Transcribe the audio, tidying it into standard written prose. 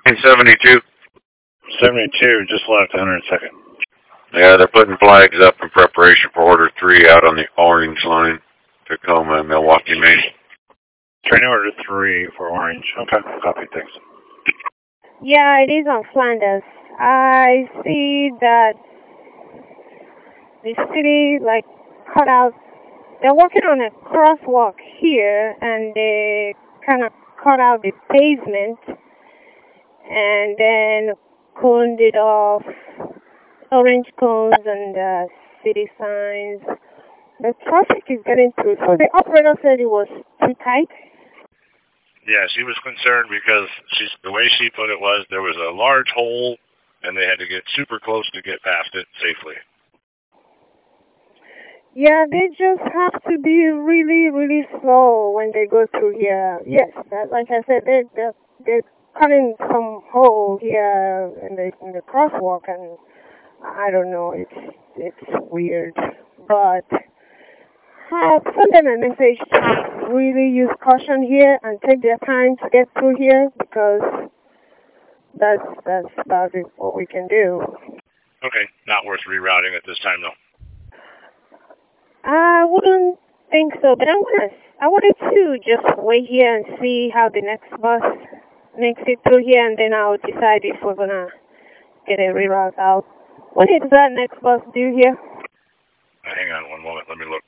72. 72, just left 102nd. Yeah, they're putting flags up in preparation for Order 3 out on the Orange Line, Tacoma and Milwaukee, Maine. Train Order 3 for Orange. Okay, copy, thanks. Yeah, it is on Flanders. I see that the city, cut out. They're working on a crosswalk here, and they kind of cut out the pavement, and then coned it off, orange cones and city signs. The traffic is getting through. So the operator said it was too tight. Yeah, she was concerned because the way she put it was there was a large hole, and they had to get super close to get past it safely. Yeah, they just have to be really, really slow when they go through here. Yes, like I said, they're cutting some hole here in the crosswalk, and I don't know, it's weird, but send them a message to really use caution here and take their time to get through here, because that's about it, what we can do. Okay, not worth rerouting at this time, though. I wouldn't think so, but I wanted to just wait here and see how the next bus makes it through here, and then I'll decide if we're gonna get a reroute out. When is that next bus due here? Hang on one moment, let me look.